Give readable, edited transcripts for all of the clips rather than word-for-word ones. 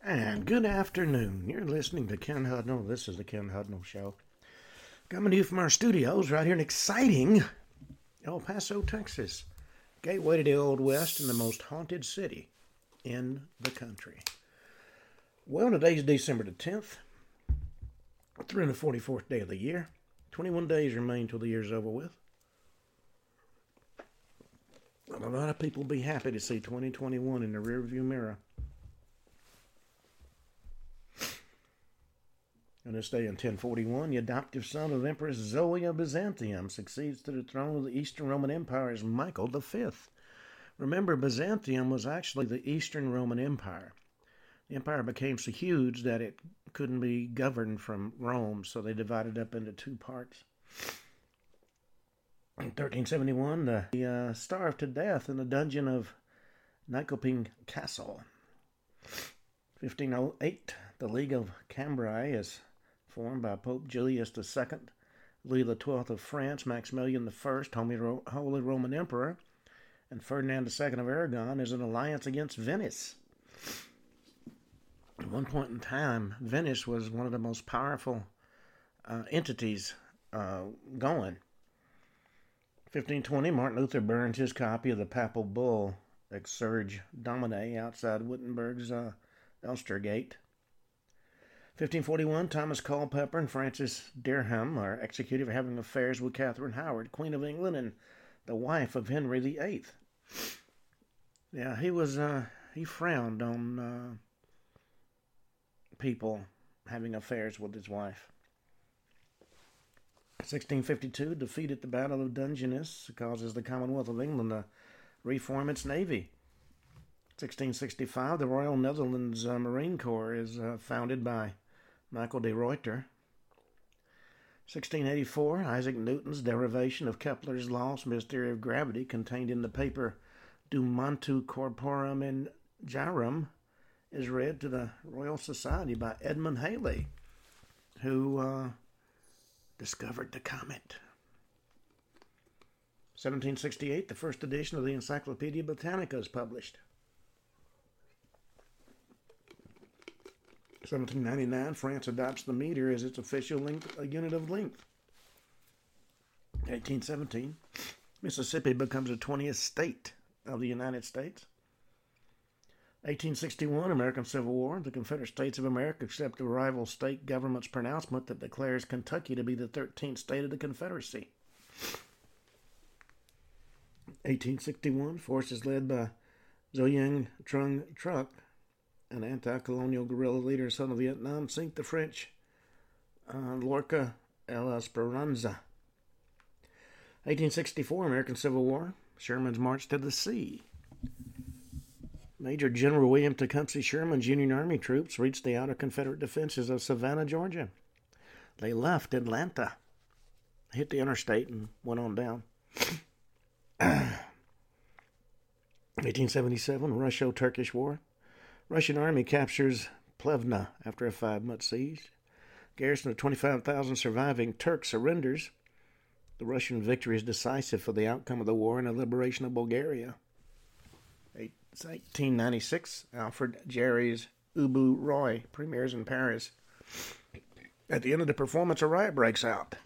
And good afternoon. You're listening to Ken Hudnall. This is the Ken Hudnall Show. Coming to you from our studios right here in exciting El Paso, Texas. Gateway to the Old West and the most haunted city in the country. Well, today's December the 10th, 344th day of the year. 21 days remain till the year's over with. And a lot of people will be happy to see 2021 in the rearview mirror. On this day in 1041, the adoptive son of Empress Zoe of Byzantium succeeds to the throne of the Eastern Roman Empire as Michael V. Remember, Byzantium was actually the Eastern Roman Empire. The empire became so huge that it couldn't be governed from Rome, so they divided up into two parts. In 1371, the starved to death in the dungeon of Nyköping Castle. 1508, the League of Cambrai is formed by Pope Julius II, Louis XII of France, Maximilian I, Holy Roman Emperor, and Ferdinand II of Aragon is an alliance against Venice. At one point in time, Venice was one of the most powerful entities going. 1520, Martin Luther burns his copy of the papal bull Exsurge Domine outside Wittenberg's Elster Gate. 1541, Thomas Culpeper and Francis Derham are executed for having affairs with Catherine Howard, Queen of England and the wife of Henry VIII. Yeah, he frowned on people having affairs with his wife. 1652, defeat at the Battle of Dungeness causes the Commonwealth of England to reform its navy. 1665, the Royal Netherlands Marine Corps is founded by Michael de Ruyter. 1684, Isaac Newton's derivation of Kepler's law from his theory of gravity contained in the paper De Motu Corporum in Gyrum is read to the Royal Society by Edmund Halley, who discovered the comet. 1768, the first edition of the Encyclopedia Britannica is published. 1799, France adopts the meter as its official unit of length. 1817, Mississippi becomes the 20th state of the United States. 1861, American Civil War. The Confederate States of America accept the rival state government's pronouncement that declares Kentucky to be the 13th state of the Confederacy. 1861, forces led by Zhuang Trung Truc, an anti-colonial guerrilla leader in southern Vietnam, sink the French Lorca El Esperanza. 1864, American Civil War. Sherman's march to the sea. Major General William Tecumseh Sherman's Union Army troops reached the outer Confederate defenses of Savannah, Georgia. They left Atlanta, hit the interstate, and went on down. 1877, Russo-Turkish War. Russian army captures Plevna after a 5-month siege. Garrison of 25,000 surviving Turks surrenders. The Russian victory is decisive for the outcome of the war and the liberation of Bulgaria. 1896, Alfred Jarry's Ubu Roy premieres in Paris. At the end of the performance, a riot breaks out.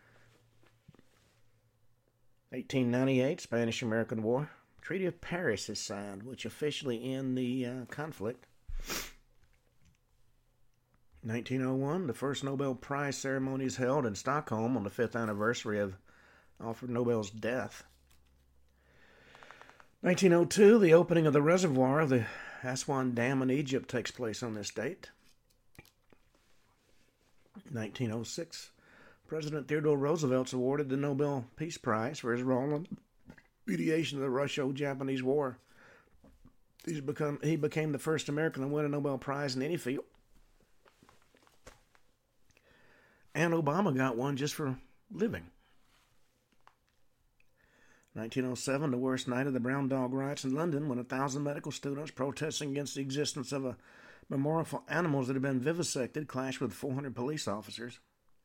1898, Spanish-American War. Treaty of Paris is signed, which officially ends the conflict. 1901, the first Nobel Prize ceremony is held in Stockholm on the 5th anniversary of Alfred Nobel's death. 1902, the opening of the reservoir of the Aswan Dam in Egypt takes place on this date. 1906, President Theodore Roosevelt is awarded the Nobel Peace Prize for his role in mediation of the Russo-Japanese War. He became the first American to win a Nobel Prize in any field. And Obama got one just for living. 1907, the worst night of the Brown Dog riots in London, when 1,000 medical students protesting against the existence of a memorial for animals that had been vivisected clashed with 400 police officers.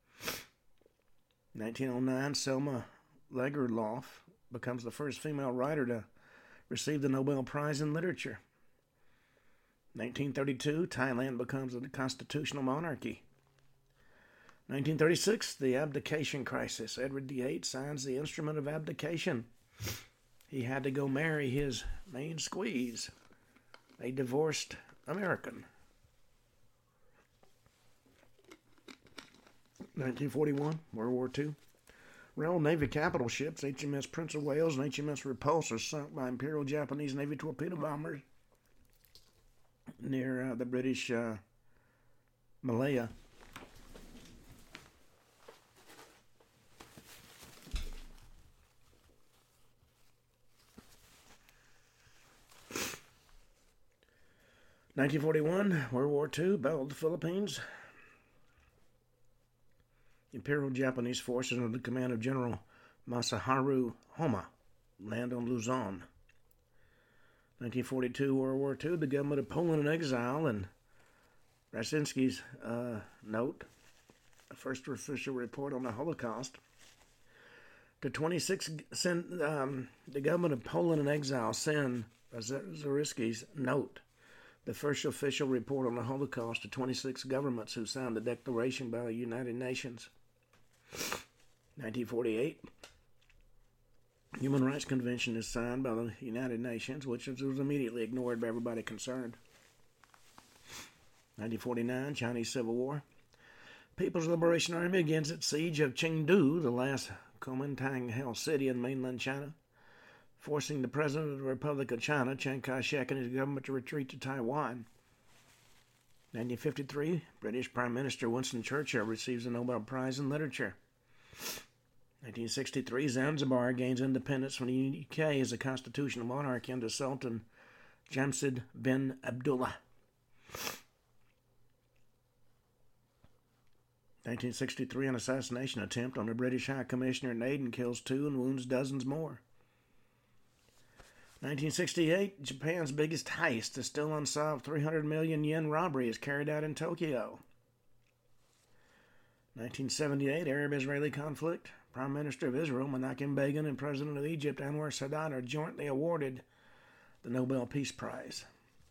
1909, Selma Lagerlof becomes the first female writer to receive the Nobel Prize in Literature. 1932, Thailand becomes a constitutional monarchy. 1936, the abdication crisis. Edward VIII signs the instrument of abdication. He had to go marry his main squeeze, a divorced American. 1941, World War II. Royal Navy capital ships HMS Prince of Wales and HMS Repulse are sunk by Imperial Japanese Navy torpedo bombers near the British Malaya. (1941) World War II, Battle of the Philippines. Imperial Japanese forces under the command of General Masaharu Homma land on Luzon. 1942 World War II, the government of Poland in exile, and Raczynski's note, the first official report on the Holocaust. The government of Poland in exile send Raczynski's note, the first official report on the Holocaust, to 26 governments who signed the declaration by the United Nations. 1948, Human Rights Convention is signed by the United Nations, which was immediately ignored by everybody concerned. 1949, Chinese Civil War. People's Liberation Army begins its siege of Chengdu, the last Kuomintang-held city in mainland China, forcing the President of the Republic of China, Chiang Kai-shek, and his government to retreat to Taiwan. 1953, British Prime Minister Winston Churchill receives the Nobel Prize in Literature. 1963, Zanzibar gains independence from the UK as a constitutional monarchy under Sultan Jamshid bin Abdullah. 1963, an assassination attempt on the British High Commissioner in Aden kills 2 and wounds dozens more. 1968, Japan's biggest heist, the still unsolved 300 million yen robbery, is carried out in Tokyo. 1978, Arab-Israeli conflict. Prime Minister of Israel, Menachem Begin, and President of Egypt, Anwar Sadat, are jointly awarded the Nobel Peace Prize.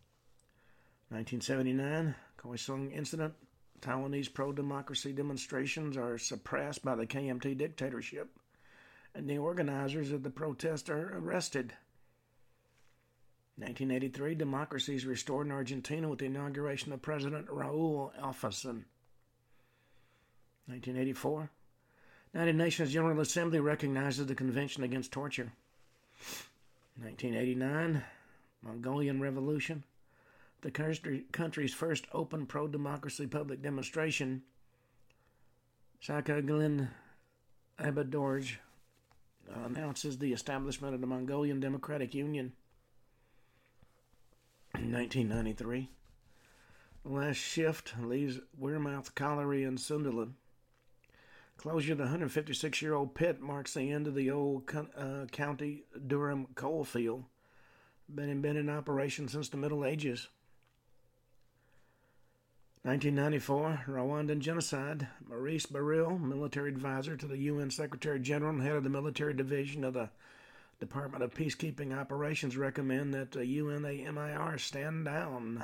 1979, Kaohsiung incident. Taiwanese pro-democracy demonstrations are suppressed by the KMT dictatorship, and the organizers of the protest are arrested. 1983, democracy is restored in Argentina with the inauguration of President Raul Alfonsín. 1984, United Nations General Assembly recognizes the Convention Against Torture. 1989, Mongolian Revolution. The country's first open pro-democracy public demonstration. Sakhalin Abadorj announces the establishment of the Mongolian Democratic Union. 1993, the last shift leaves Wearmouth Colliery in Sunderland. Closure of the 156-year-old pit marks the end of the old County Durham coal field, been in operation since the Middle Ages. 1994, Rwandan genocide. Maurice Baril, military advisor to the UN Secretary General and head of the military division of the Department of Peacekeeping Operations, recommend that the UNAMIR stand down.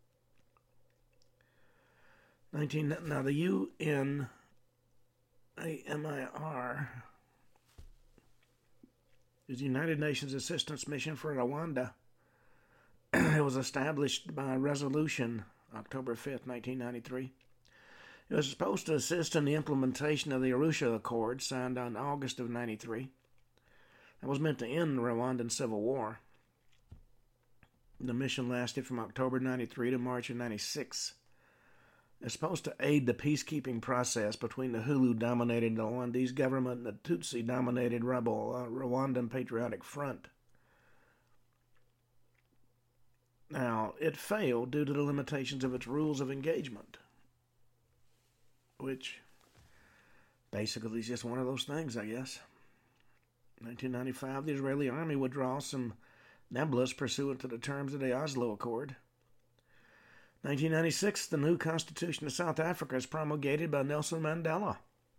Now, the UNAMIR is the United Nations Assistance Mission for Rwanda. It was established by resolution October 5th, 1993. It was supposed to assist in the implementation of the Arusha Accord signed in August of 93. It was meant to end the Rwandan Civil War. The mission lasted from October 93 to March of 96. It's supposed to aid the peacekeeping process between the Hulu-dominated Rwandese government and the Tutsi-dominated rebel Rwandan Patriotic Front. Now, it failed due to the limitations of its rules of engagement, which basically is just one of those things, I guess. 1995, the Israeli army withdraws from Nablus pursuant to the terms of the Oslo Accord. 1996, the new Constitution of South Africa is promulgated by Nelson Mandela.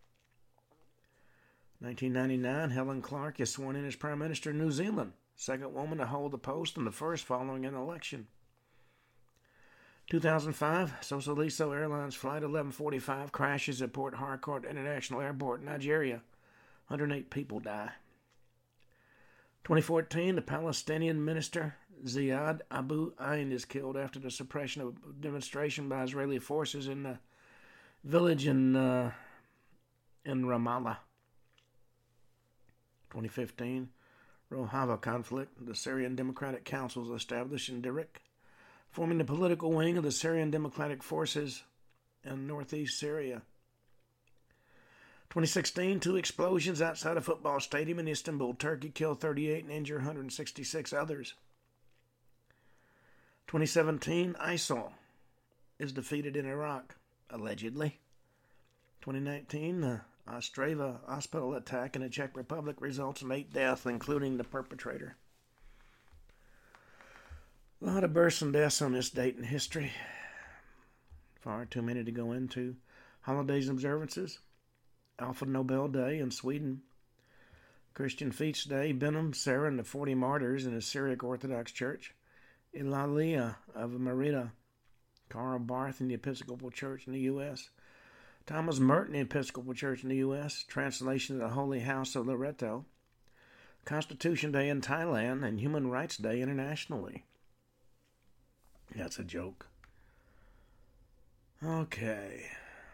1999, Helen Clark is sworn in as Prime Minister of New Zealand, second woman to hold the post and the first following an election. 2005, Sosoliso Airlines Flight 1145 crashes at Port Harcourt International Airport, Nigeria. 108 people die. 2014, the Palestinian minister Ziad Abu Ain is killed after the suppression of a demonstration by Israeli forces in the village in Ramallah. 2015, Rojava conflict. The Syrian Democratic Council is established in Darik, forming the political wing of the Syrian Democratic Forces in northeast Syria. 2016, two explosions outside a football stadium in Istanbul, Turkey, killed 38 and injure 166 others. 2017, ISIL is defeated in Iraq, allegedly. 2019, the Ostrava hospital attack in the Czech Republic results in 8 deaths, including the perpetrator. A lot of births and deaths on this date in history. Far too many to go into. Holidays and observances. Alfred Nobel Day in Sweden. Christian Feast Day, Benham, Sarah, and the 40 Martyrs in the Syriac Orthodox Church. Ilalia of Merida. Karl Barth in the Episcopal Church in the U.S. Thomas Merton in the Episcopal Church in the U.S. Translation of the Holy House of Loreto. Constitution Day in Thailand and Human Rights Day internationally. That's a joke. Okay.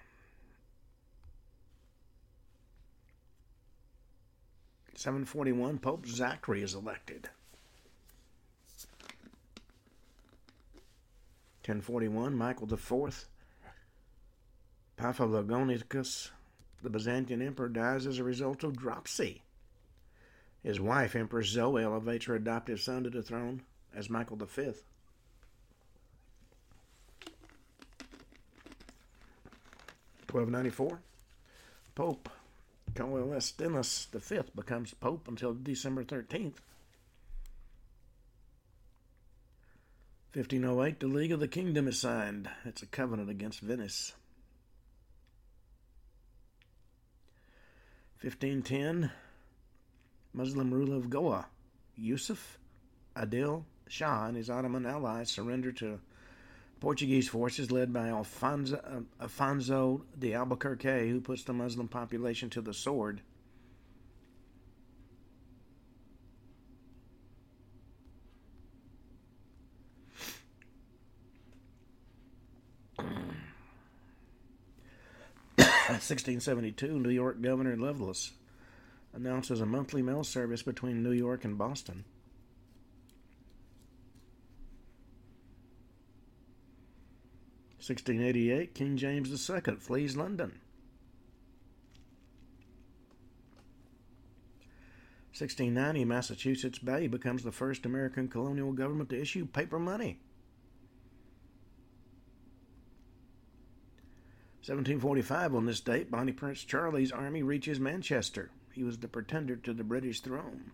(741) Pope Zachary is elected. 1041, Michael IV, Paphlagonicus, the Byzantine emperor, dies as a result of dropsy. His wife, Empress Zoe, elevates her adoptive son to the throne as Michael V. 1294, Pope Coelestinus V becomes Pope until December 13th. 1508, the League of the Kingdom is signed. It's a covenant against Venice. 1510, Muslim ruler of Goa, Yusuf Adil Shah, and his Ottoman allies surrender to Portuguese forces led by Afonso de Albuquerque, who puts the Muslim population to the sword. In 1672, New York Governor Lovelace announces a monthly mail service between New York and Boston. 1688, King James II flees London. 1690, Massachusetts Bay becomes the first American colonial government to issue paper money. 1745, on this date, Bonnie Prince Charlie's army reaches Manchester. He was the pretender to the British throne.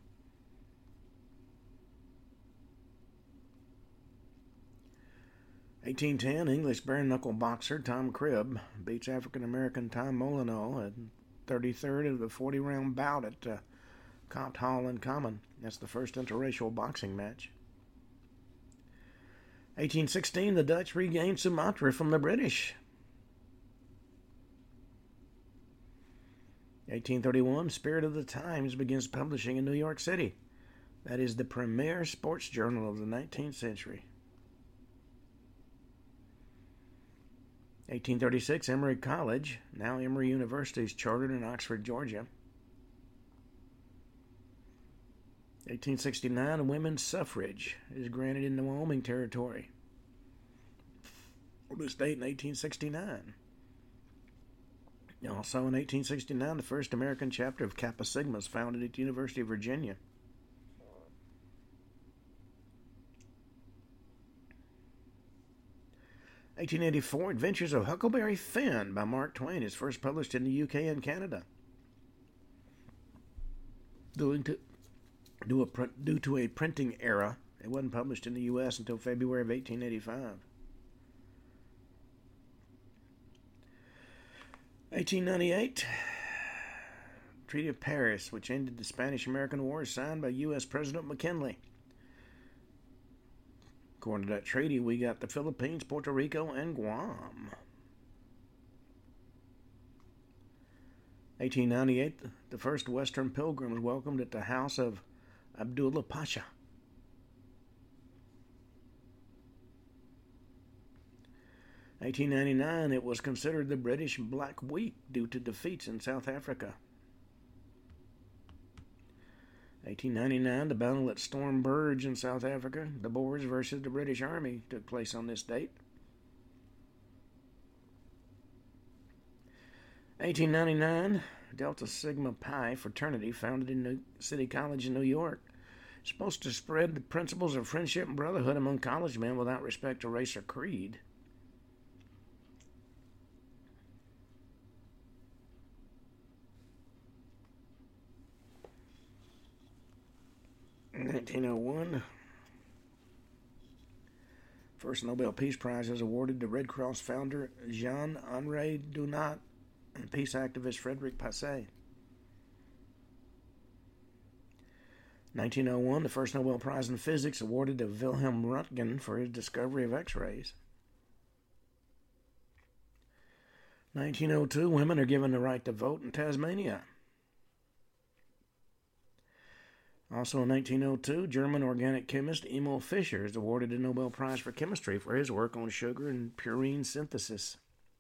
1810, English bare-knuckle boxer Tom Cribb beats African-American Tom Molyneux at 33rd of the 40-round bout at Copt Hall in Common. That's the first interracial boxing match. 1816, the Dutch regained Sumatra from the British. 1831, Spirit of the Times begins publishing in New York City. That is the premier sports journal of the 19th century. 1836, Emory College, now Emory University, is chartered in Oxford, Georgia. 1869, women's suffrage is granted in the Wyoming Territory. On this date in 1869. Also in 1869, the first American chapter of Kappa Sigma is founded at the University of Virginia. 1884, Adventures of Huckleberry Finn by Mark Twain is first published in the UK and Canada. Due to a printing error, it wasn't published in the US until February of 1885. 1898, Treaty of Paris, which ended the Spanish-American War, is signed by U.S. President McKinley. According to that treaty, we got the Philippines, Puerto Rico, and Guam. 1898, the first Western pilgrims welcomed at the house of Abdullah Pasha. 1899, it was considered the British Black Week due to defeats in South Africa. 1899, the battle at Storm Burge in South Africa, the Boers versus the British Army, took place on this date. 1899, Delta Sigma Pi fraternity, founded in New City College in New York. It's supposed to spread the principles of friendship and brotherhood among college men without respect to race or creed. 1901, first Nobel Peace Prize is awarded to Red Cross founder Jean-Henri Dunant and peace activist Frederic Passé. 1901, the first Nobel Prize in Physics awarded to Wilhelm Röntgen for his discovery of X-rays. 1902, women are given the right to vote in Tasmania. Also in 1902, German organic chemist Emil Fischer is awarded the Nobel Prize for Chemistry for his work on sugar and purine synthesis.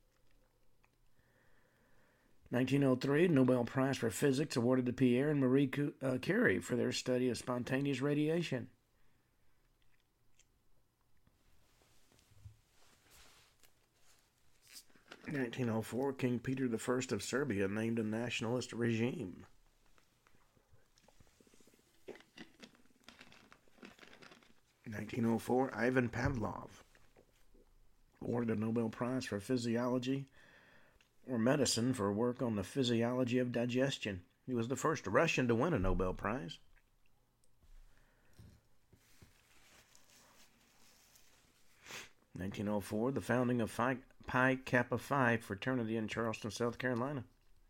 1903, Nobel Prize for Physics awarded to Pierre and Marie Curie for their study of spontaneous radiation. 1904, King Peter I of Serbia named a nationalist regime. 1904, Ivan Pavlov awarded a Nobel Prize for Physiology or Medicine for work on the physiology of digestion. He was the first Russian to win a Nobel Prize. 1904, the founding of Pi Kappa Phi fraternity in Charleston, South Carolina.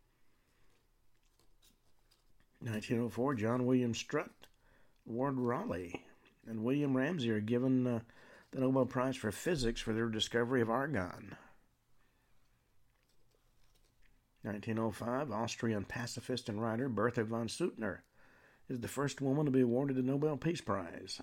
1904, John William Strutt, Ward Raleigh, and William Ramsay are given the Nobel Prize for Physics for their discovery of argon. 1905, Austrian pacifist and writer Bertha von Suttner is the first woman to be awarded the Nobel Peace Prize.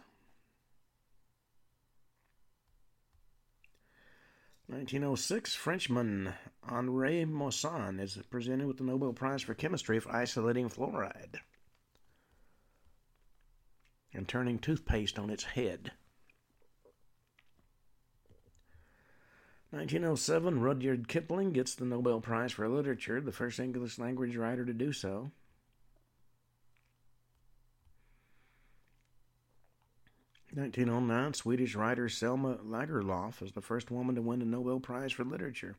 1906, Frenchman Henri Moissan is presented with the Nobel Prize for Chemistry for isolating fluoride and turning toothpaste on its head. 1907, Rudyard Kipling gets the Nobel Prize for Literature, the first English language writer to do so. 1909, Swedish writer Selma Lagerlöf is the first woman to win the Nobel Prize for Literature.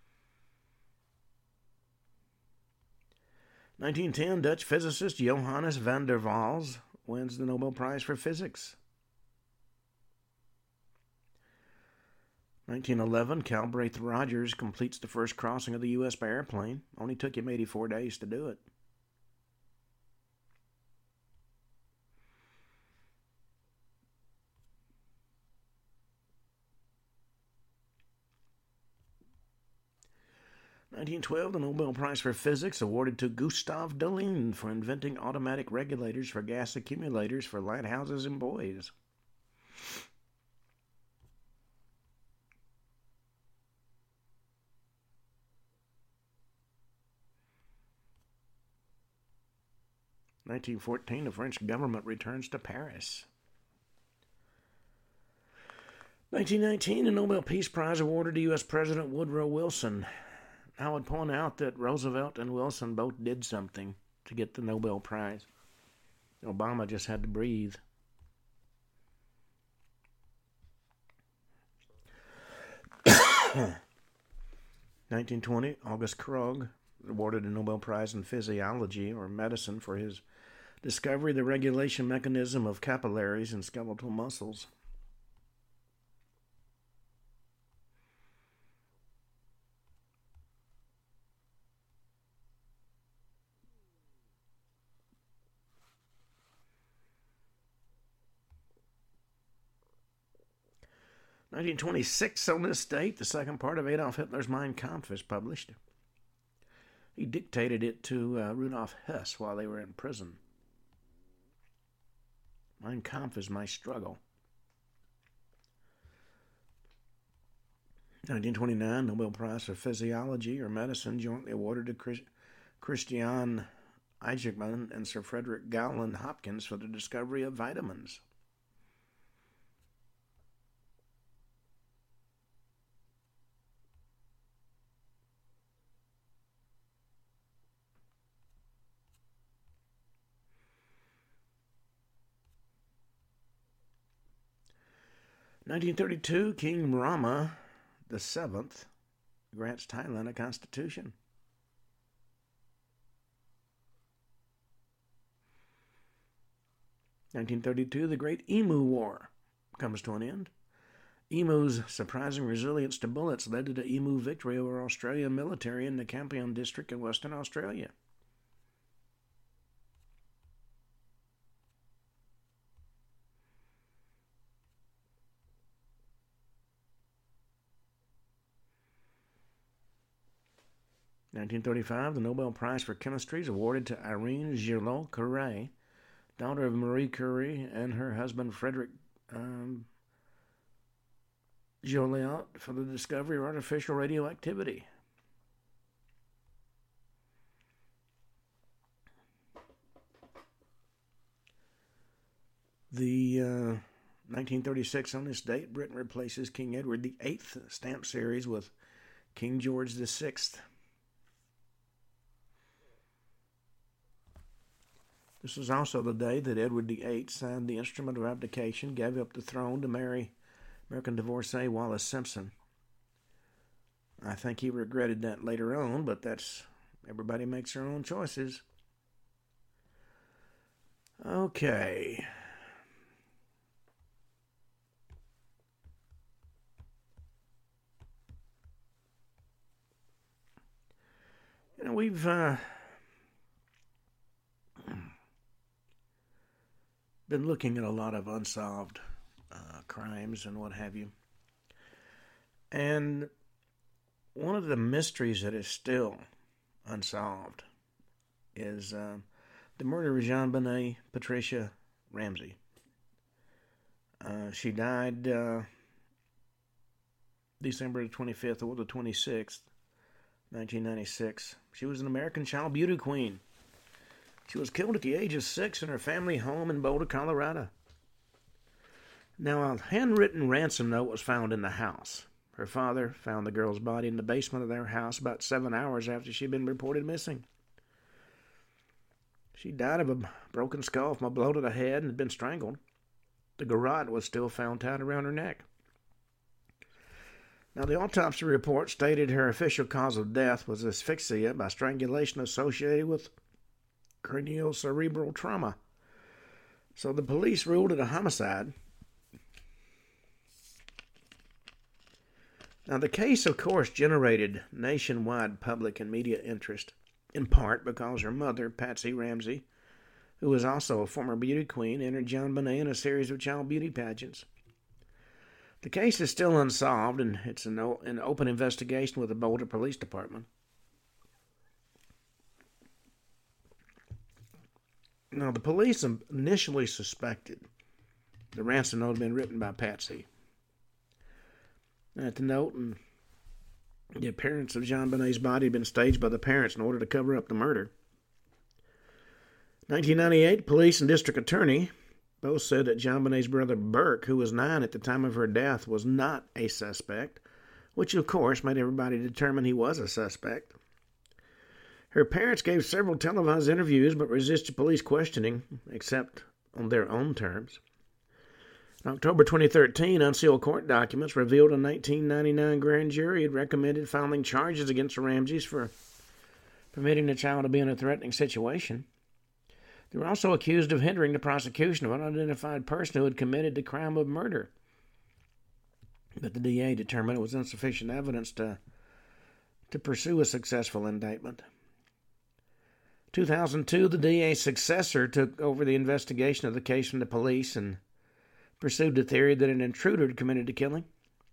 1910, Dutch physicist Johannes van der Waals wins the Nobel Prize for Physics. 1911, Calbraith Rogers completes the first crossing of the U.S. by airplane. Only took him 84 days to do it. 1912, the Nobel Prize for Physics awarded to Gustave Delisle for inventing automatic regulators for gas accumulators for lighthouses and buoys. 1914, the French government returns to Paris. 1919, the Nobel Peace Prize awarded to U.S. President Woodrow Wilson. I would point out that Roosevelt and Wilson both did something to get the Nobel Prize. Obama just had to breathe. (1920) August Krogh awarded a Nobel Prize in Physiology or Medicine for his discovery of the regulation mechanism of capillaries and skeletal muscles. 1926, on this date, the second part of Adolf Hitler's Mein Kampf is published. He dictated it to Rudolf Hess while they were in prison. Mein Kampf is my struggle. 1929, Nobel Prize for Physiology or Medicine jointly awarded to Christian Eichmann and Sir Frederick Gowland Hopkins for the discovery of vitamins. In 1932, King Rama VII grants Thailand a constitution. 1932, the Great Emu War comes to an end. Emu's surprising resilience to bullets led to the Emu victory over Australian military in the Campion district in Western Australia. In 1935, the Nobel Prize for Chemistry is awarded to Irene Gillot-Curie, daughter of Marie Curie and her husband Frederick Joliot, for the discovery of artificial radioactivity. The 1936, on this date, Britain replaces King Edward VIII stamp series with King George VI. This was also the day that Edward VIII signed the Instrument of Abdication, gave up the throne to marry American divorcee Wallis Simpson. I think he regretted that later on, but everybody makes their own choices. Okay. We've been looking at a lot of unsolved crimes and what have you. And one of the mysteries that is still unsolved is the murder of JonBenet Patricia Ramsey. She died December 25th or the 26th, 1996. She was an American child beauty queen. She was killed at the age of 6 in her family home in Boulder, Colorado. Now, a handwritten ransom note was found in the house. Her father found the girl's body in the basement of their house about 7 hours after she'd been reported missing. She died of a broken skull from a blow to the head and had been strangled. The garrote was still found tied around her neck. Now, the autopsy report stated her official cause of death was asphyxia by strangulation associated with craniocerebral trauma. So the police ruled it a homicide. Now, the case, of course, generated nationwide public and media interest, in part because her mother, Patsy Ramsey, who was also a former beauty queen, entered JonBenet in a series of child beauty pageants. The case is still unsolved, and it's an open investigation with the Boulder Police Department. Now, the police initially suspected the ransom note had been written by Patsy. The note and the appearance of JonBenet's body had been staged by the parents in order to cover up the murder. 1998, police and district attorney both said that JonBenet's brother Burke, who was 9 at the time of her death, was not a suspect, which of course made everybody determine he was a suspect. Her parents gave several televised interviews but resisted police questioning, except on their own terms. In October 2013, unsealed court documents revealed a 1999 grand jury had recommended filing charges against the Ramseys for permitting the child to be in a threatening situation. They were also accused of hindering the prosecution of an unidentified person who had committed the crime of murder. But the DA determined it was insufficient evidence to pursue a successful indictment. 2002, the DA's successor took over the investigation of the case from the police and pursued the theory that an intruder had committed the killing.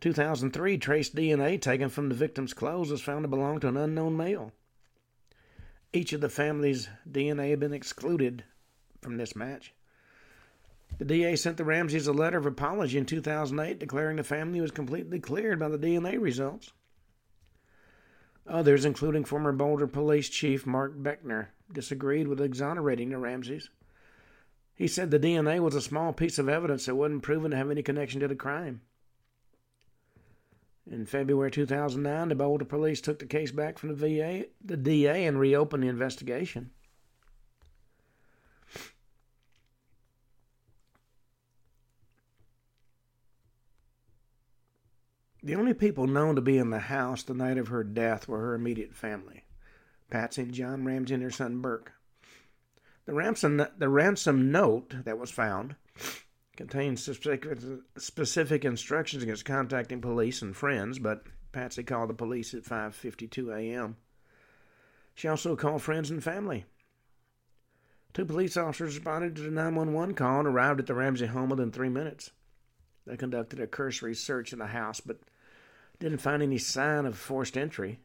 2003, trace DNA taken from the victim's clothes was found to belong to an unknown male. Each of the family's DNA had been excluded from this match. The DA sent the Ramseys a letter of apology in 2008, declaring the family was completely cleared by the DNA results. Others, including former Boulder Police Chief Mark Beckner, disagreed with exonerating the Ramseys. He said the DNA was a small piece of evidence that wasn't proven to have any connection to the crime. In February 2009, the Boulder police took the case back from the DA, and reopened the investigation. The only people known to be in the house the night of her death were her immediate family, Patsy and John Ramsey and their son Burke. The ransom note that was found contained specific instructions against contacting police and friends, but Patsy called the police at 5:52 a.m. She also called friends and family. 2 police officers responded to the 911 call and arrived at the Ramsey home within 3 minutes. They conducted a cursory search in the house, but didn't find any sign of forced entry.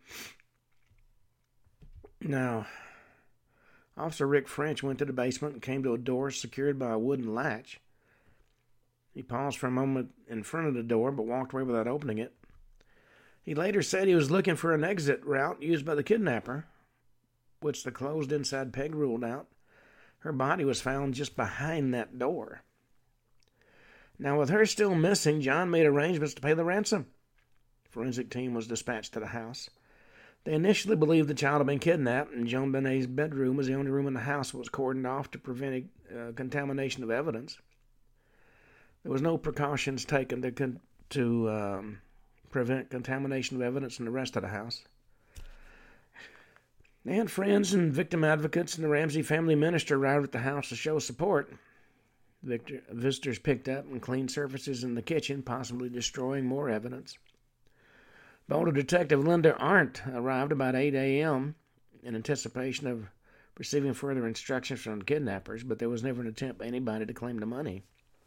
Now, Officer Rick French went to the basement and came to a door secured by a wooden latch. He paused for a moment in front of the door, but walked away without opening it. He later said he was looking for an exit route used by the kidnapper, which the closed inside peg ruled out. Her body was found just behind that door. Now, with her still missing, John made arrangements to pay the ransom. A forensic team was dispatched to the house. They initially believed the child had been kidnapped, and JonBenét's bedroom was the only room in the house that was cordoned off to prevent contamination of evidence. There was no precautions taken to prevent contamination of evidence in the rest of the house. And friends and victim advocates and the Ramsey family minister arrived at the house to show support. Visitors picked up and cleaned surfaces in the kitchen, possibly destroying more evidence. Boulder Detective Linda Arndt arrived about 8 a.m. in anticipation of receiving further instructions from the kidnappers, but there was never an attempt by anybody to claim the money.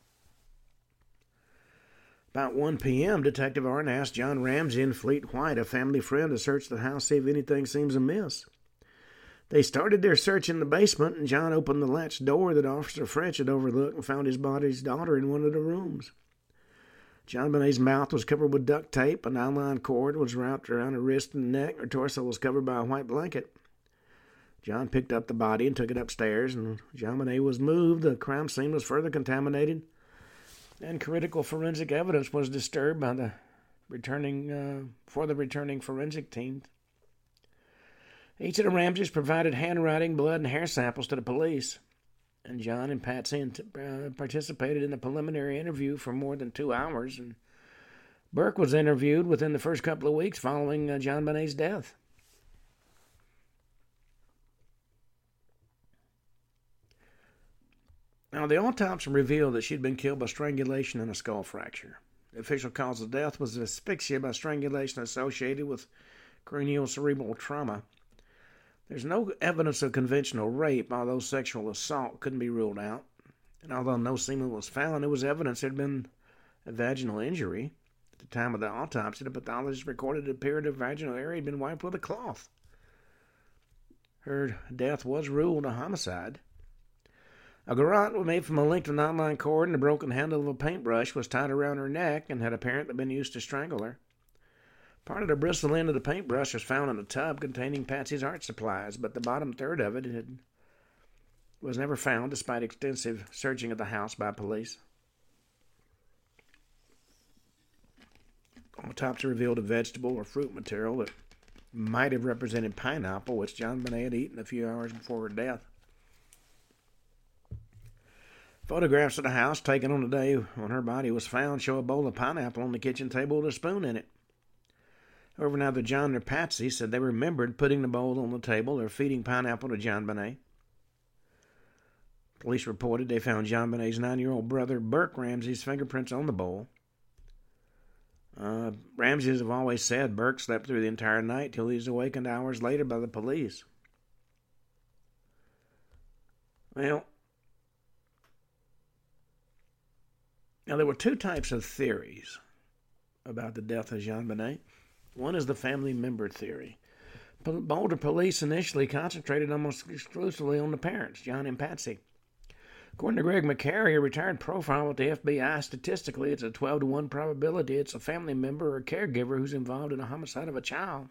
About 1 p.m., Detective Arndt asked John Ramsey and Fleet White, a family friend, to search the house, see if anything seems amiss. They started their search in the basement, and John opened the latch door that Officer French had overlooked and found his body's daughter in one of the rooms. JonBenét's mouth was covered with duct tape, a nylon cord was wrapped around her wrist and neck, her torso was covered by a white blanket. John picked up the body and took it upstairs, and JonBenet was moved. The crime scene was further contaminated, and critical forensic evidence was disturbed by the returning forensic team. Each of the Ramseys provided handwriting, blood, and hair samples to the police, and John and Patsy participated in the preliminary interview for more than 2 hours, and Burke was interviewed within the first couple of weeks following JonBenét's death. Now, the autopsy revealed that she'd been killed by strangulation and a skull fracture. The official cause of death was asphyxia by strangulation associated with cranial cerebral trauma. There's no evidence of conventional rape, although sexual assault couldn't be ruled out. And although no semen was found, there was evidence there had been a vaginal injury. At the time of the autopsy, the pathologist recorded a period of vaginal area had been wiped with a cloth. Her death was ruled a homicide. A garrote made from a length of nylon cord and the broken handle of a paintbrush was tied around her neck and had apparently been used to strangle her. Part of the bristle end of the paintbrush was found in a tub containing Patsy's art supplies, but the bottom third of it was never found despite extensive searching of the house by police. Autopsy revealed a vegetable or fruit material that might have represented pineapple, which JonBenet had eaten a few hours before her death. Photographs of the house taken on the day when her body was found show a bowl of pineapple on the kitchen table with a spoon in it. However, neither John nor Patsy said they remembered putting the bowl on the table or feeding pineapple to JonBenet. Police reported they found JonBenet's 9-year-old brother Burke Ramsey's fingerprints on the bowl. Ramseys have always said Burke slept through the entire night till he was awakened hours later by the police. Well, now there were 2 types of theories about the death of JonBenet. One is the family member theory. Boulder police initially concentrated almost exclusively on the parents, John and Patsy. According to Greg McCary, a retired profile with the FBI, statistically it's a 12-to-1 probability it's a family member or caregiver who's involved in the homicide of a child.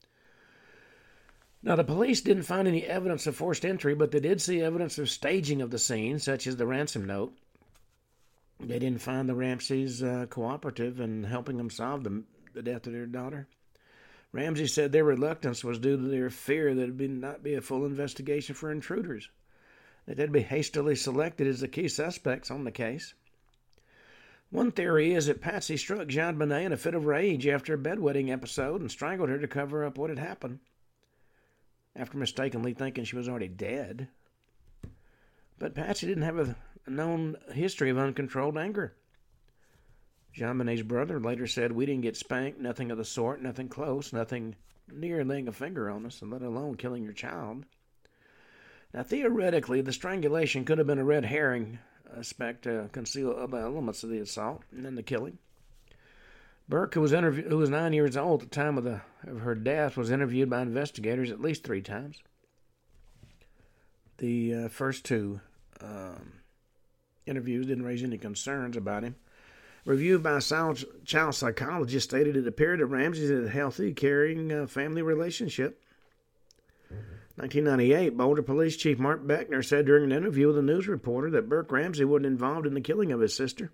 Now, the police didn't find any evidence of forced entry, but they did see evidence of staging of the scene, such as the ransom note. They didn't find the Ramseys cooperative in helping them solve the death of their daughter. Ramsey said their reluctance was due to their fear that it would not be a full investigation for intruders, that they'd be hastily selected as the key suspects on the case. One theory is that Patsy struck JonBenet in a fit of rage after a bedwetting episode and strangled her to cover up what had happened, after mistakenly thinking she was already dead. But Patsy didn't have a known history of uncontrolled anger. JonBenet's brother later said, "We didn't get spanked, nothing of the sort, nothing close, nothing near laying a finger on us, and let alone killing your child." Now, theoretically, the strangulation could have been a red herring aspect to conceal other elements of the assault and then the killing. Burke, who was 9 years old at the time of her death, was interviewed by investigators at least 3 times. The first 2 interviews didn't raise any concerns about him. Review by a child psychologist stated it appeared that Ramsey had a healthy, caring family relationship. 1998, Boulder Police Chief Mark Beckner said during an interview with a news reporter that Burke Ramsey wasn't involved in the killing of his sister.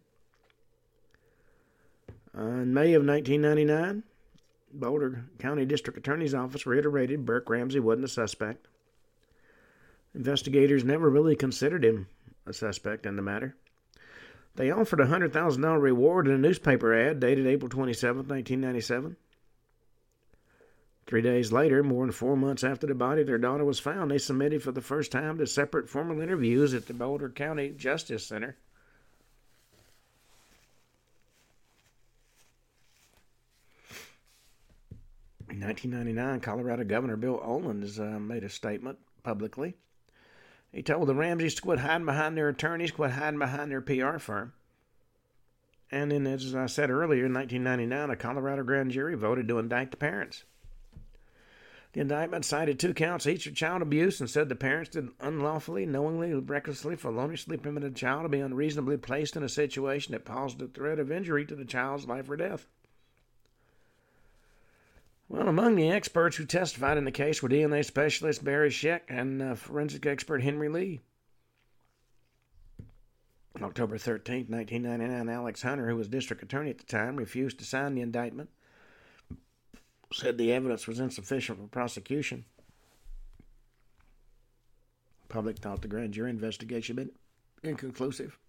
In May of 1999, Boulder County District Attorney's Office reiterated Burke Ramsey wasn't a suspect. Investigators never really considered him a suspect in the matter. They offered a $100,000 reward in a newspaper ad dated April 27, 1997. 3 days later, more than 4 months after the body of their daughter was found, they submitted for the first time to separate formal interviews at the Boulder County Justice Center. In 1999, Colorado Governor Bill Olin has made a statement publicly. He told the Ramseys to quit hiding behind their attorneys, quit hiding behind their PR firm. And then, as I said earlier, in 1999, a Colorado grand jury voted to indict the parents. The indictment cited 2 counts each of child abuse and said the parents did unlawfully, knowingly, recklessly, feloniously permitted a child to be unreasonably placed in a situation that posed the threat of injury to the child's life or death. Well, among the experts who testified in the case were DNA specialist Barry Scheck and forensic expert Henry Lee. On October 13, 1999, Alex Hunter, who was district attorney at the time, refused to sign the indictment, said the evidence was insufficient for prosecution. The public thought the grand jury investigation had been inconclusive.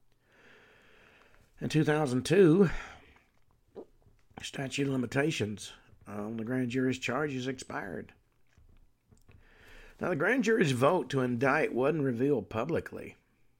In 2002, statute of limitations on the grand jury's charges expired. Now, the grand jury's vote to indict wasn't revealed publicly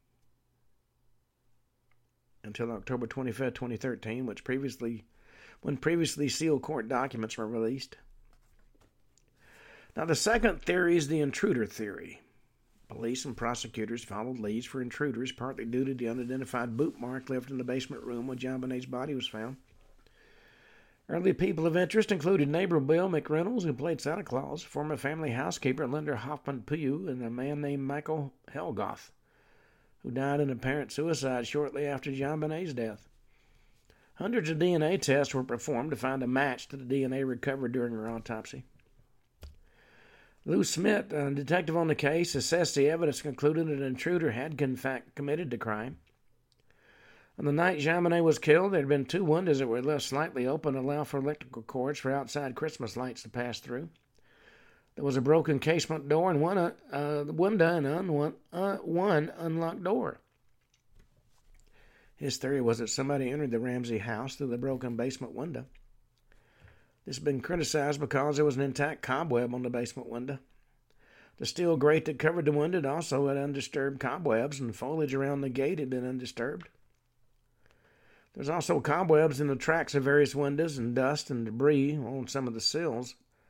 until October 25, 2013, when previously sealed court documents were released. Now, the second theory is the intruder theory. Police and prosecutors followed leads for intruders, partly due to the unidentified boot mark left in the basement room where JonBenet's body was found. Early people of interest included neighbor Bill McReynolds, who played Santa Claus, former family housekeeper Linda Hoffman-Pugh, and a man named Michael Helgoth, who died in apparent suicide shortly after JonBenet's death. Hundreds of DNA tests were performed to find a match to the DNA recovered during her autopsy. Lou Smith, a detective on the case, assessed the evidence and concluded an intruder had, in fact, committed the crime. On the night JonBenet was killed, there had been 2 windows that were left slightly open to allow for electrical cords for outside Christmas lights to pass through. There was a broken casement door and one window and one unlocked door. His theory was that somebody entered the Ramsey house through the broken basement window. This has been criticized because there was an intact cobweb on the basement window. The steel grate that covered the window also had undisturbed cobwebs, and foliage around the gate had been undisturbed. There's also cobwebs in the tracks of various windows and dust and debris on some of the sills.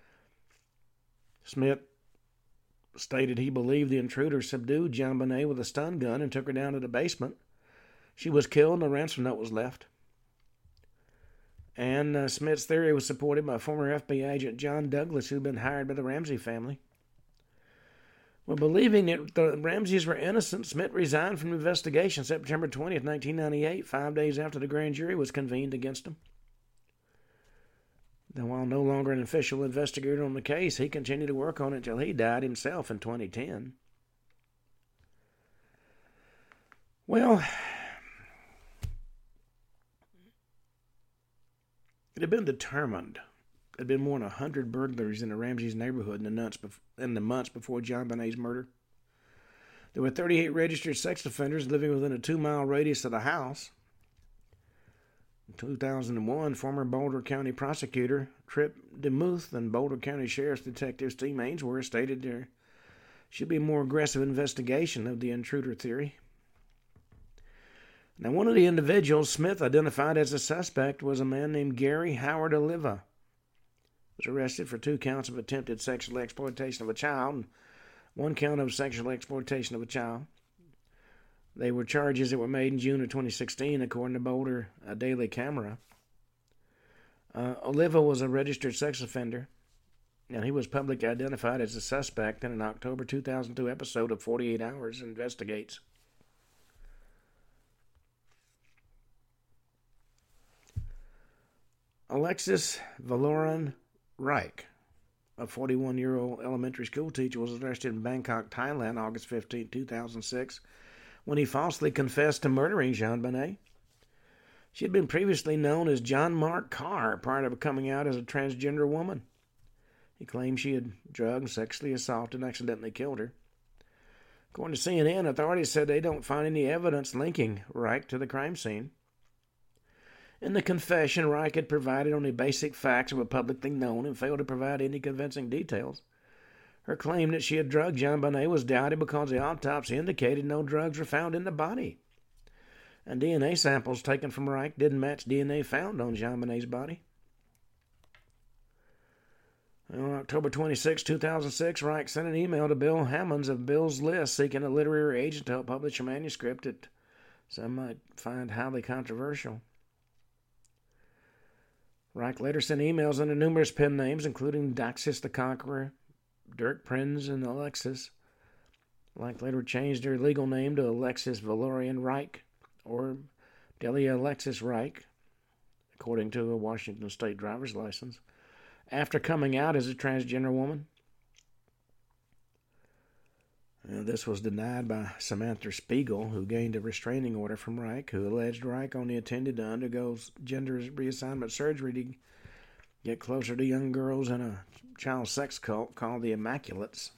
Smith stated he believed the intruder subdued JonBenet with a stun gun and took her down to the basement. She was killed and a ransom note was left. And Smith's theory was supported by former FBI agent John Douglas, who'd been hired by the Ramsey family. Well, believing that the Ramseys were innocent, Smith resigned from the investigation September 20th, 1998, 5 days after the grand jury was convened against him. Though while no longer an official investigator on the case, he continued to work on it until he died himself in 2010. Well, it had been determined there had been more than 100 burglaries in the Ramseys neighborhood in the months before JonBenet's murder. There were 38 registered sex offenders living within a 2-mile radius of the house. In 2001, former Boulder County prosecutor Trip DeMuth and Boulder County Sheriff's Detective Steve Ainsworth stated there should be a more aggressive investigation of the intruder theory. Now, one of the individuals Smith identified as a suspect was a man named Gary Howard Oliva. He was arrested for 2 counts of attempted sexual exploitation of a child and 1 count of sexual exploitation of a child. They were charges that were made in June of 2016, according to Boulder Daily Camera. Oliva was a registered sex offender, and he was publicly identified as a suspect in an October 2002 episode of 48 Hours Investigates. Alexis Valoran Reich, a 41-year-old elementary school teacher, was arrested in Bangkok, Thailand, August 15, 2006, when he falsely confessed to murdering JonBenet. She had been previously known as John Mark Carr prior to coming out as a transgender woman. He claimed she had drugged, sexually assaulted, and accidentally killed her. According to CNN, authorities said they don't find any evidence linking Reich to the crime scene. In the confession, Reich had provided only basic facts that were publicly known and failed to provide any convincing details. Her claim that she had drugged JonBenet was doubted because the autopsy indicated no drugs were found in the body. And DNA samples taken from Reich didn't match DNA found on JonBenet's body. On October 26, 2006, Reich sent an email to Bill Hammonds of Bill's List seeking a literary agent to help publish a manuscript that some might find highly controversial. Reich later sent emails under numerous pen names, including Daxis the Conqueror, Dirk Prinz, and Alexis. Reich later changed her legal name to Alexis Valerian Reich, or Delia Alexis Reich, according to a Washington State driver's license, after coming out as a transgender woman. This was denied by Samantha Spiegel, who gained a restraining order from Reich, who alleged Reich only intended to undergo gender reassignment surgery to get closer to young girls in a child sex cult called the Immaculates.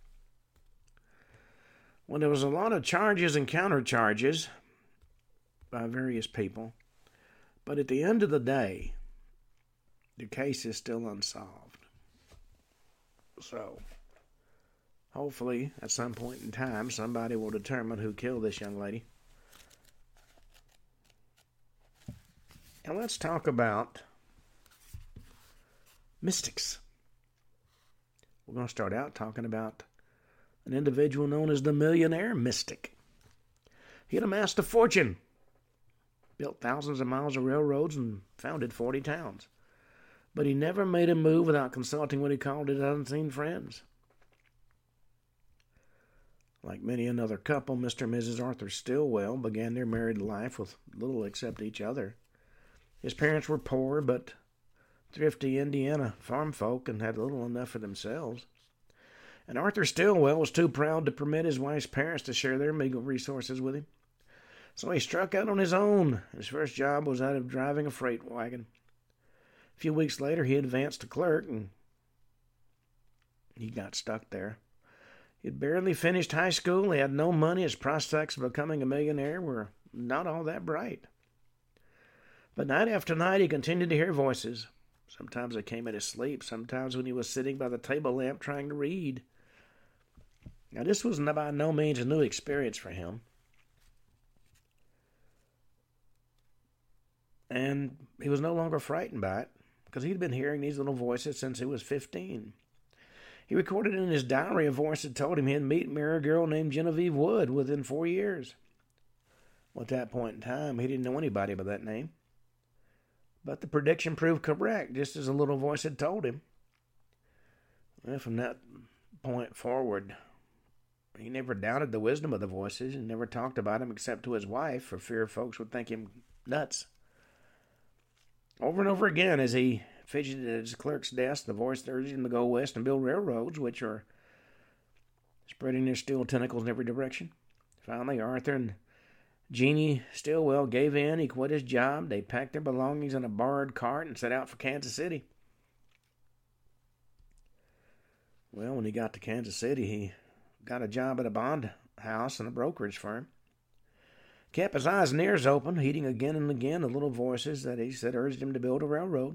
Well, there was a lot of charges and countercharges by various people, but at the end of the day, the case is still unsolved. So, hopefully, at some point in time, somebody will determine who killed this young lady. And let's talk about mystics. We're going to start out talking about an individual known as the Millionaire Mystic. He had amassed a fortune, built thousands of miles of railroads, and founded 40 towns. But he never made a move without consulting what he called his unseen friends. Like many another couple, Mr. and Mrs. Arthur Stilwell began their married life with little except each other. His parents were poor but thrifty Indiana farm folk and had little enough for themselves. And Arthur Stilwell was too proud to permit his wife's parents to share their meager resources with him. So he struck out on his own. His first job was that of driving a freight wagon. A few weeks later, he advanced to clerk, and he got stuck there. He had barely finished high school. He had no money. His prospects of becoming a millionaire were not all that bright. But night after night, he continued to hear voices. Sometimes they came in his sleep. Sometimes when he was sitting by the table lamp trying to read. Now, this was by no means a new experience for him. And he was no longer frightened by it, because he'd been hearing these little voices since he was 15. He recorded in his diary a voice that told him he'd marry a girl named Genevieve Wood within 4 years. Well, at that point in time, he didn't know anybody by that name. But the prediction proved correct, just as a little voice had told him. Well, from that point forward, he never doubted the wisdom of the voices and never talked about them except to his wife for fear folks would think him nuts. Over and over again, as he fidgeted at his clerk's desk, the voice urged him to go west and build railroads, which are spreading their steel tentacles in every direction. Finally, Arthur and Jeannie Stilwell gave in. He quit his job. They packed their belongings in a borrowed cart and set out for Kansas City. Well, when he got to Kansas City, he got a job at a bond house and a brokerage firm. Kept his eyes and ears open, heeding again and again the little voices that he said urged him to build a railroad.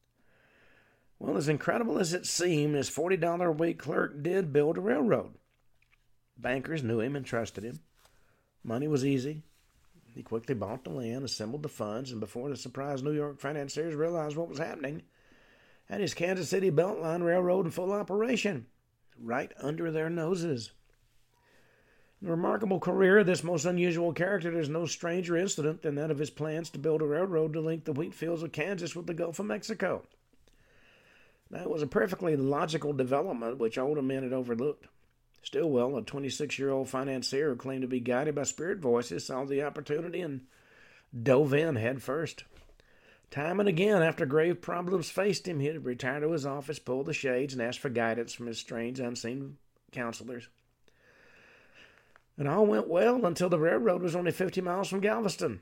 Well, as incredible as it seemed, his $40 a week clerk did build a railroad. Bankers knew him and trusted him. Money was easy. He quickly bought the land, assembled the funds, and before the surprised New York financiers realized what was happening, had his Kansas City Beltline Railroad in full operation, right under their noses. In the remarkable career of this most unusual character, there's no stranger incident than that of his plans to build a railroad to link the wheat fields of Kansas with the Gulf of Mexico. That was a perfectly logical development which older men had overlooked. Stilwell, a 26-year-old financier who claimed to be guided by spirit voices, saw the opportunity and dove in head first. Time and again, after grave problems faced him, he'd retire to his office, pull the shades, and ask for guidance from his strange, unseen counselors. And all went well until the railroad was only 50 miles from Galveston.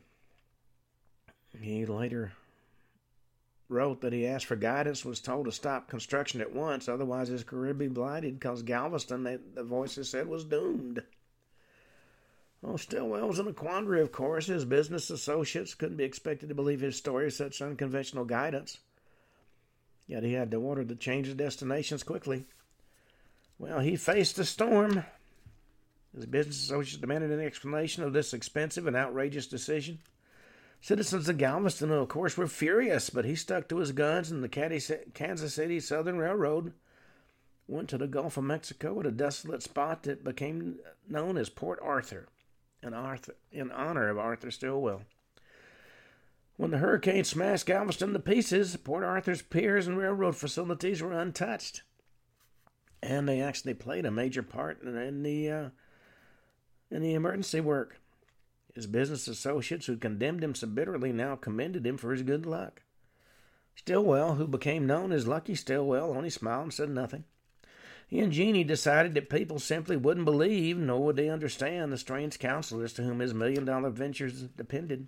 He later wrote that he asked for guidance, was told to stop construction at once, otherwise his career would be blighted, because Galveston, the voices said, was doomed. Well, Stilwell was in a quandary, of course. His business associates couldn't be expected to believe his story of such unconventional guidance. Yet he had to order to change the destinations quickly. Well, he faced a storm. His business associates demanded an explanation of this expensive and outrageous decision. Citizens of Galveston, of course, were furious, but he stuck to his guns, and the Kansas City Southern Railroad went to the Gulf of Mexico at a desolate spot that became known as Port Arthur, in honor of Arthur Stilwell. When the hurricane smashed Galveston to pieces, Port Arthur's piers and railroad facilities were untouched, and they actually played a major part in the emergency work. His business associates, who condemned him so bitterly, now commended him for his good luck. Stilwell, who became known as Lucky Stilwell, only smiled and said nothing. He and Jeannie decided that people simply wouldn't believe, nor would they understand, the strange counselors to whom his million-dollar ventures depended.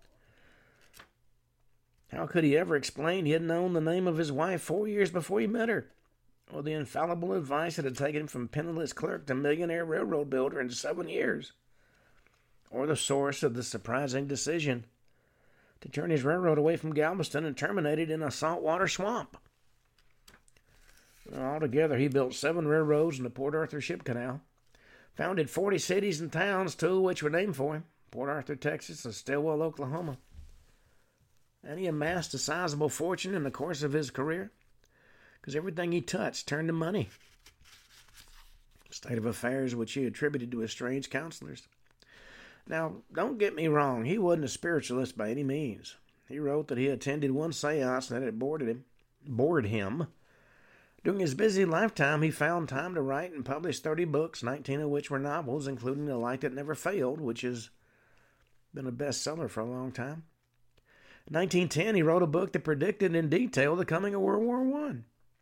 How could he ever explain he had known the name of his wife 4 years before he met her, or the infallible advice that had taken him from penniless clerk to millionaire railroad builder in 7 years? Or the source of the surprising decision to turn his railroad away from Galveston and terminate it in a saltwater swamp? Altogether, he built 7 railroads in the Port Arthur Ship Canal, founded 40 cities and towns, 2 of which were named for him, Port Arthur, Texas, and Stilwell, Oklahoma. And he amassed a sizable fortune in the course of his career, because everything he touched turned to money. A state of affairs which he attributed to his strange counselors. Now, don't get me wrong, he wasn't a spiritualist by any means. He wrote that he attended one seance and that it bored him. During his busy lifetime, he found time to write and publish 30 books, 19 of which were novels, including The Light That Never Failed, which has been a bestseller for a long time. In 1910, he wrote a book that predicted in detail the coming of World War I.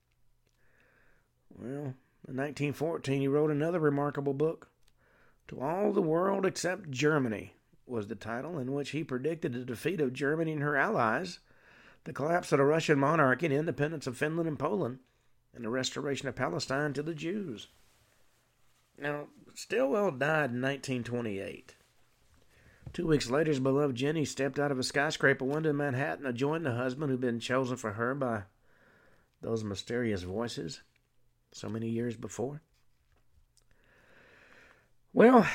Well, in 1914, he wrote another remarkable book, To All the World Except Germany, was the title, in which he predicted the defeat of Germany and her allies, the collapse of the Russian monarchy and independence of Finland and Poland, and the restoration of Palestine to the Jews. Now, Stilwell died in 1928. 2 weeks later, his beloved Jenny stepped out of a skyscraper window in Manhattan to join the husband who'd been chosen for her by those mysterious voices so many years before. Well,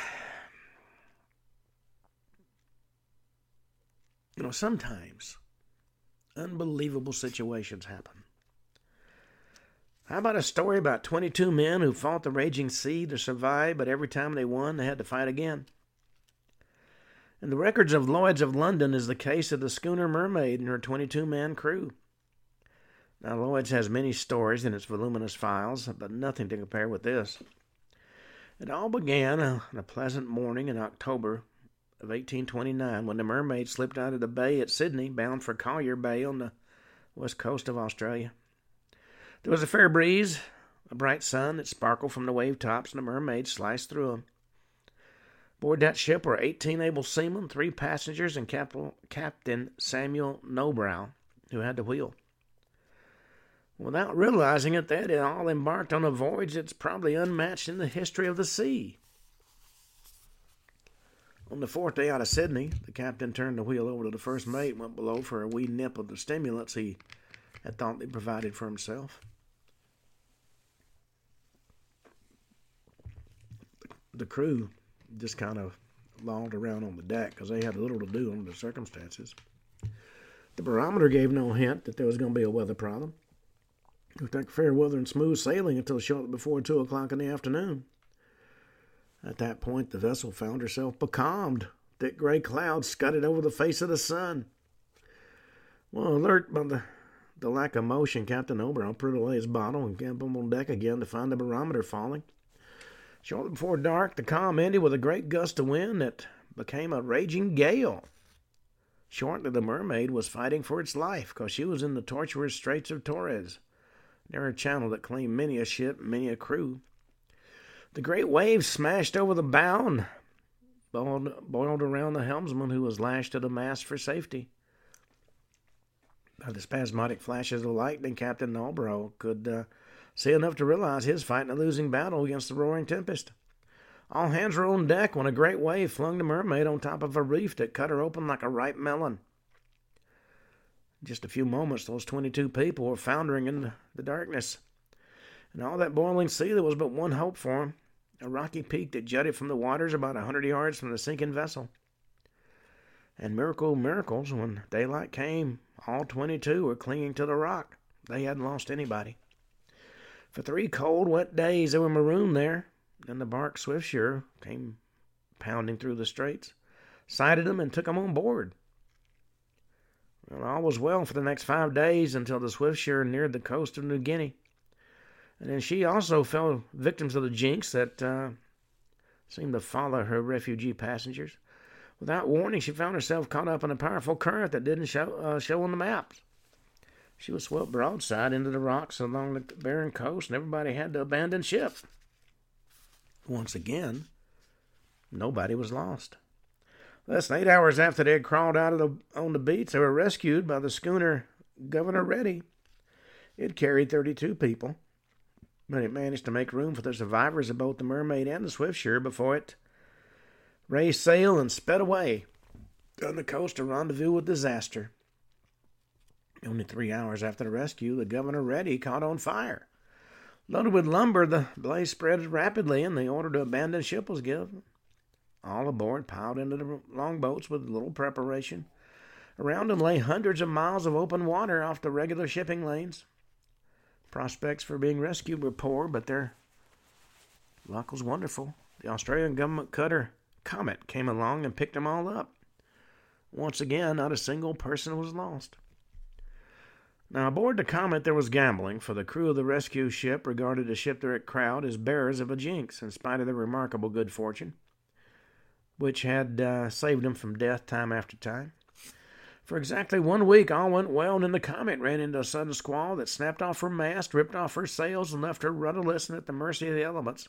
sometimes unbelievable situations happen. How about a story about 22 men who fought the raging sea to survive, but every time they won, they had to fight again? In the records of Lloyd's of London is the case of the schooner Mermaid and her 22-man crew. Now, Lloyd's has many stories in its voluminous files, but nothing to compare with this. It all began on a pleasant morning in October of 1829 when the Mermaid slipped out of the bay at Sydney, bound for Collier Bay on the west coast of Australia. There was a fair breeze, a bright sun that sparkled from the wave tops, and the Mermaid sliced through them. Aboard that ship were 18 able seamen, 3 passengers, and Captain Samuel Nobrow, who had the wheel. Without realizing it, they had all embarked on a voyage that's probably unmatched in the history of the sea. On the 4th day out of Sydney, the captain turned the wheel over to the first mate and went below for a wee nip of the stimulants he had thought he provided for himself. The crew just kind of lolled around on the deck because they had little to do under the circumstances. The barometer gave no hint that there was going to be a weather problem. It looked like fair weather and smooth sailing until shortly before 2 o'clock in the afternoon. At that point, the vessel found herself becalmed. Thick gray clouds scudded over the face of the sun. Well, alert by the lack of motion, Captain Nobrow put away his bottle and came on deck again to find the barometer falling. Shortly before dark, the calm ended with a great gust of wind that became a raging gale. Shortly, the Mermaid was fighting for its life because she was in the tortuous Straits of Torres, near a channel that claimed many a ship and many a crew. The great waves smashed over the bow and boiled around the helmsman, who was lashed to the mast for safety. By the spasmodic flashes of lightning, Captain Nobrow could see enough to realize he was fighting a losing battle against the roaring tempest. All hands were on deck when a great wave flung the Mermaid on top of a reef that cut her open like a ripe melon. In just a few moments, those 22 people were foundering in the darkness. In all that boiling sea, there was but one hope for them, a rocky peak that jutted from the waters about 100 yards from the sinking vessel. And miracle of miracles, when daylight came, all 22 were clinging to the rock. They hadn't lost anybody. For 3 cold, wet days, they were marooned there. Then the bark Swiftsure came pounding through the straits, sighted them, and took them on board. Well, all was well for the next 5 days until the Swiftsure neared the coast of New Guinea. And then she also fell victim to the jinx that seemed to follow her refugee passengers. Without warning, she found herself caught up in a powerful current that didn't show on the maps. She was swept broadside into the rocks along the barren coast, and everybody had to abandon ship. Once again, nobody was lost. Less than 8 hours after they had crawled out on the beach, they were rescued by the schooner Governor Ready. It carried 32 people, but it managed to make room for the survivors of both the Mermaid and the Swiftsure before it raised sail and sped away down the coast to rendezvous with disaster. Only 3 hours after the rescue, the Governor Ready caught on fire. Loaded with lumber, the blaze spread rapidly, and the order to abandon ship was given. All aboard piled into the longboats with little preparation. Around them lay hundreds of miles of open water off the regular shipping lanes. Prospects for being rescued were poor, but their luck was wonderful. The Australian government cutter Comet came along and picked them all up. Once again, not a single person was lost. Now, aboard the Comet, there was gambling, for the crew of the rescue ship regarded the shipwrecked crowd as bearers of a jinx, in spite of their remarkable good fortune, which had saved them from death time after time. For exactly 1 week, all went well, and then the Comet ran into a sudden squall that snapped off her mast, ripped off her sails, and left her rudderless and at the mercy of the elements.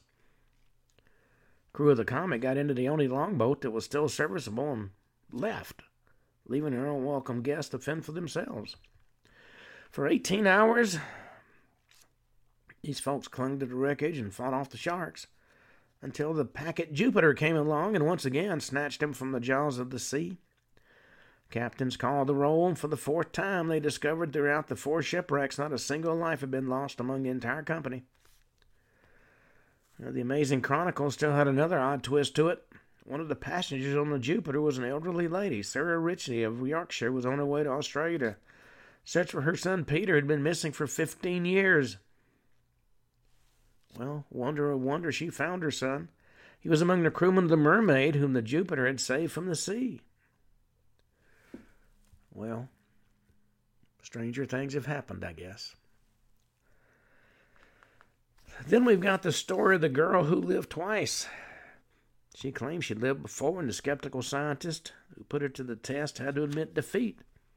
The crew of the Comet got into the only longboat that was still serviceable and left, leaving their unwelcome guests to fend for themselves. For 18 hours, these folks clung to the wreckage and fought off the sharks, until the packet Jupiter came along and once again snatched them from the jaws of the sea. Captains called the roll, and for the 4th time they discovered throughout the 4 shipwrecks not a single life had been lost among the entire company. The Amazing Chronicle still had another odd twist to it. One of the passengers on the Jupiter was an elderly lady. Sarah Ritchie of Yorkshire was on her way to Australia to search for her son Peter, who had been missing for 15 years. Well, wonder of wonder, she found her son. He was among the crewmen of the Mermaid, whom the Jupiter had saved from the sea. Well, stranger things have happened, I guess. Then we've got the story of the girl who lived twice. She claimed she'd lived before, and the skeptical scientist who put her to the test had to admit defeat.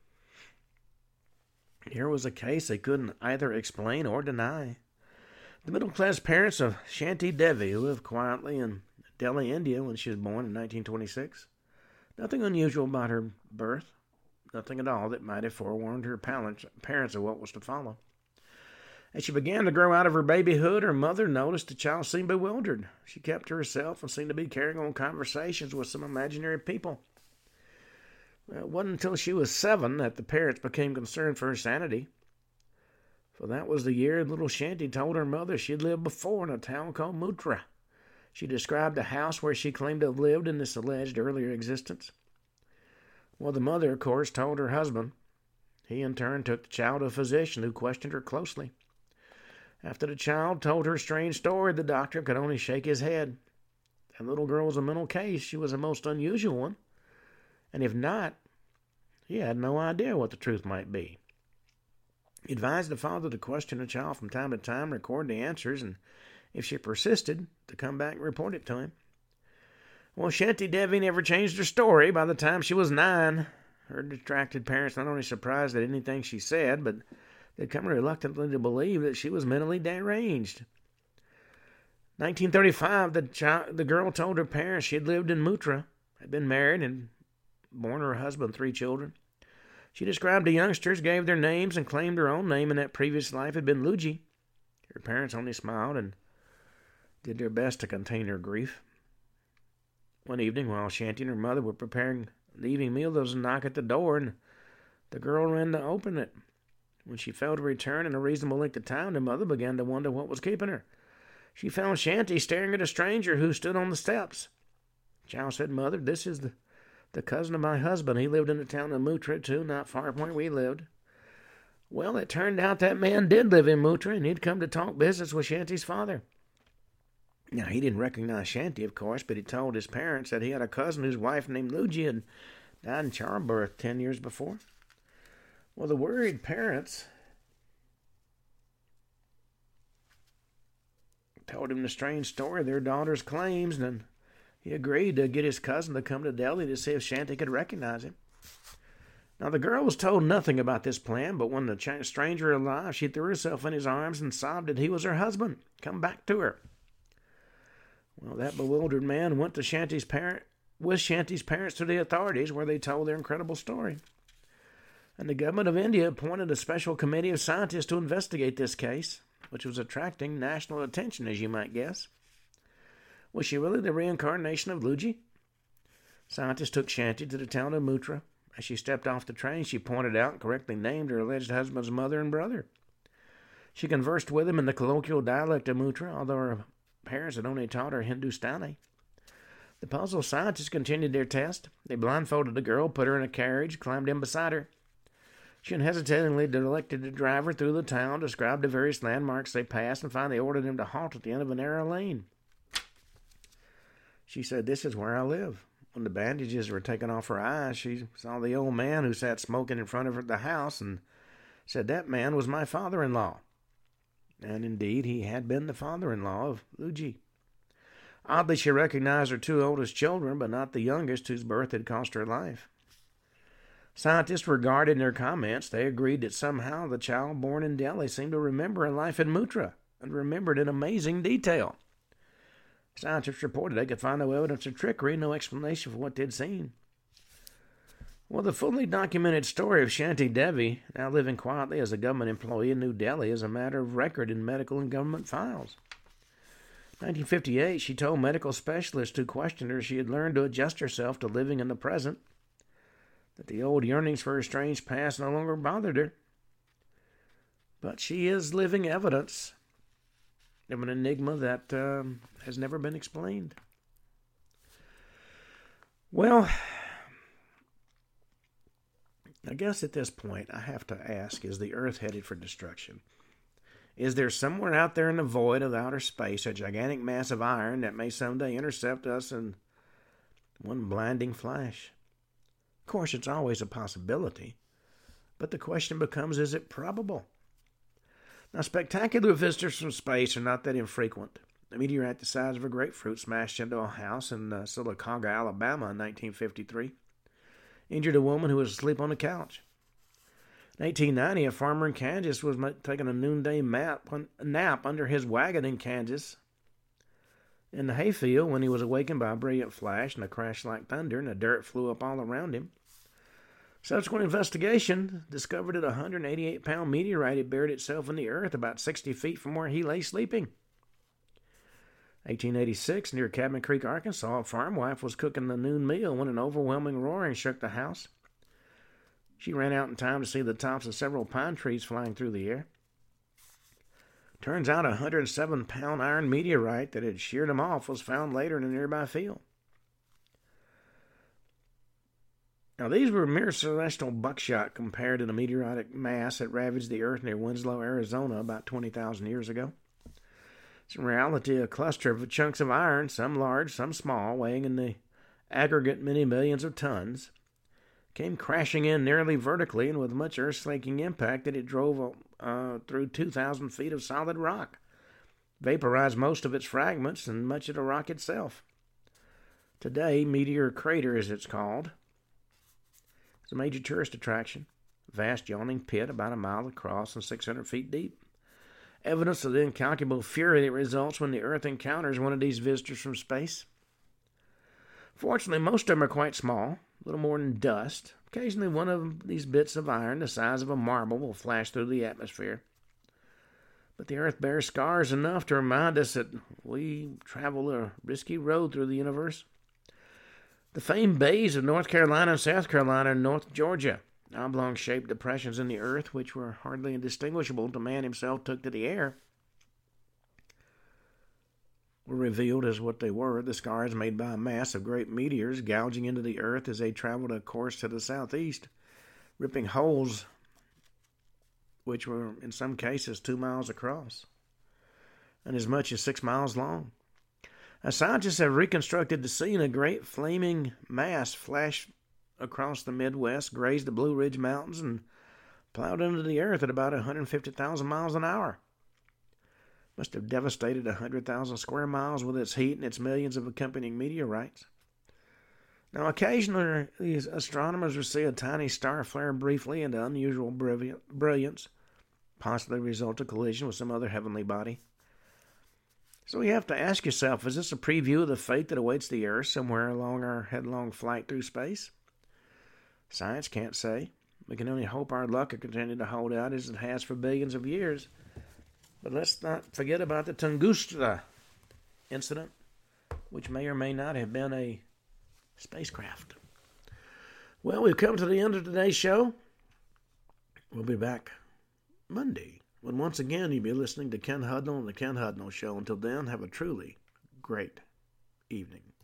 Here was a case they couldn't either explain or deny. The middle-class parents of Shanti Devi, who lived quietly in Delhi, India, when she was born in 1926. Nothing unusual about her birth. Nothing at all that might have forewarned her parents of what was to follow. As she began to grow out of her babyhood, her mother noticed the child seemed bewildered. She kept to herself and seemed to be carrying on conversations with some imaginary people. It wasn't until she was 7 that the parents became concerned for her sanity. For that was the year little Shanti told her mother she had lived before in a town called Mutra. She described a house where she claimed to have lived in this alleged earlier existence. Well, the mother, of course, told her husband. He, in turn, took the child to a physician who questioned her closely. After the child told her strange story, the doctor could only shake his head. The little girl was a mental case. She was a most unusual one. And if not, he had no idea what the truth might be. He advised the father to question the child from time to time, record the answers, and if she persisted, to come back and report it to him. Well, Shanti Devi never changed her story. By the time she was 9, her distracted parents not only surprised at anything she said, but they'd come reluctantly to believe that she was mentally deranged. 1935, the girl told her parents she had lived in Mutra, had been married, and borne her husband 3 children. She described the youngsters, gave their names, and claimed her own name in that previous life had been Luigi. Her parents only smiled and did their best to contain her grief. One evening, while Shanti and her mother were preparing the evening meal, there was a knock at the door, and the girl ran to open it. When she failed to return in a reasonable length of time, the mother began to wonder what was keeping her. She found Shanti staring at a stranger who stood on the steps. The child said, "Mother, this is the cousin of my husband. He lived in the town of Mutra, too, not far from where we lived." Well, it turned out that man did live in Mutra, and he'd come to talk business with Shanti's father. Now, he didn't recognize Shanti, of course, but he told his parents that he had a cousin whose wife named Luigi had died in childbirth 10 years before. Well, the worried parents told him the strange story of their daughter's claims, and he agreed to get his cousin to come to Delhi to see if Shanti could recognize him. Now, the girl was told nothing about this plan, but when the stranger arrived, she threw herself in his arms and sobbed that he was her husband. Come back to her. Well, that bewildered man went to Shanti's parents to the authorities, where they told their incredible story. And the government of India appointed a special committee of scientists to investigate this case, which was attracting national attention, as you might guess. Was she really the reincarnation of Luigi? Scientists took Shanti to the town of Mutra. As she stepped off the train, she pointed out and correctly named her alleged husband's mother and brother. She conversed with him in the colloquial dialect of Mutra, although her parents had only taught her Hindustani. The puzzled scientists continued their test. They blindfolded the girl, put her in a carriage, climbed in beside her. She unhesitatingly directed the driver through the town, described the various landmarks they passed, and finally ordered him to halt at the end of a narrow lane. She said, "This is where I live." When the bandages were taken off her eyes, she saw the old man who sat smoking in front of the house and said that man was my father-in-law. And indeed, he had been the father-in-law of Luigi. Oddly, she recognized her 2 oldest children, but not the youngest, whose birth had cost her life. Scientists regarded in their comments. They agreed that somehow the child born in Delhi seemed to remember a life in Mutra, and remembered in amazing detail. Scientists reported they could find no evidence of trickery, no explanation for what they'd seen. Well, the fully documented story of Shanti Devi, now living quietly as a government employee in New Delhi, is a matter of record in medical and government files. In 1958, she told medical specialists who questioned her she had learned to adjust herself to living in the present, that the old yearnings for her strange past no longer bothered her. But she is living evidence of an enigma that has never been explained. Well, I guess at this point I have to ask, is the earth headed for destruction? Is there somewhere out there in the void of outer space a gigantic mass of iron that may someday intercept us in one blinding flash? Of course, it's always a possibility, but the question becomes, is it probable? Now, spectacular visitors from space are not that infrequent. A meteorite the size of a grapefruit smashed into a house in Sylacauga, Alabama in 1953. Injured a woman who was asleep on the couch. In 1890, a farmer in Kansas was taking a noonday nap under his wagon in Kansas in the hayfield when he was awakened by a brilliant flash and a crash like thunder, and the dirt flew up all around him. Subsequent investigation discovered that a 188-pound meteorite had buried itself in the earth about 60 feet from where he lay sleeping. 1886, near Cabin Creek, Arkansas, a farm wife was cooking the noon meal when an overwhelming roaring shook the house. She ran out in time to see the tops of several pine trees flying through the air. Turns out a 107-pound iron meteorite that had sheared them off was found later in a nearby field. Now, these were mere celestial buckshot compared to the meteoritic mass that ravaged the earth near Winslow, Arizona about 20,000 years ago. It's in reality a cluster of chunks of iron, some large, some small, weighing in the aggregate many millions of tons, came crashing in nearly vertically and with much earth-shaking impact that it drove through 2,000 feet of solid rock, vaporized most of its fragments and much of the rock itself. Today, Meteor Crater, as it's called, is a major tourist attraction, a vast yawning pit about a mile across and 600 feet deep. Evidence of the incalculable fury that results when the Earth encounters one of these visitors from space. Fortunately, most of them are quite small, little more than dust. Occasionally, one of these bits of iron the size of a marble will flash through the atmosphere. But the Earth bears scars enough to remind us that we travel a risky road through the universe. The famed bays of North Carolina and South Carolina and North Georgia, oblong-shaped depressions in the earth which were hardly indistinguishable until man himself took to the air, were revealed as what they were, the scars made by a mass of great meteors gouging into the earth as they traveled a course to the southeast, ripping holes which were in some cases 2 miles across and as much as 6 miles long. Scientists have reconstructed the scene. A great flaming mass flashed across the Midwest, grazed the Blue Ridge Mountains, and plowed into the earth at about 150,000 miles an hour. Must have devastated 100,000 square miles with its heat and its millions of accompanying meteorites. Now, occasionally, these astronomers will see a tiny star flare briefly into unusual brilliance, possibly result of collision with some other heavenly body. So you have to ask yourself, is this a preview of the fate that awaits the Earth somewhere along our headlong flight through space? Science can't say. We can only hope our luck will continue to hold out as it has for billions of years. But let's not forget about the Tunguska incident, which may or may not have been a spacecraft. Well, we've come to the end of today's show. We'll be back Monday, when once again you'll be listening to Ken Hudnall and the Ken Hudnall Show. Until then, have a truly great evening.